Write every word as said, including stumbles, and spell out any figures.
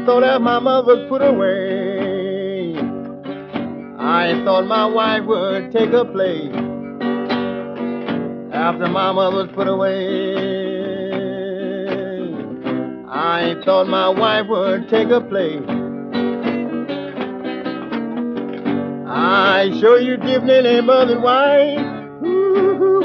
thought that my mother was put away. I thought my wife would take her place after my mother was put away. I thought my wife would take her place. I sure you give me a mother's wife.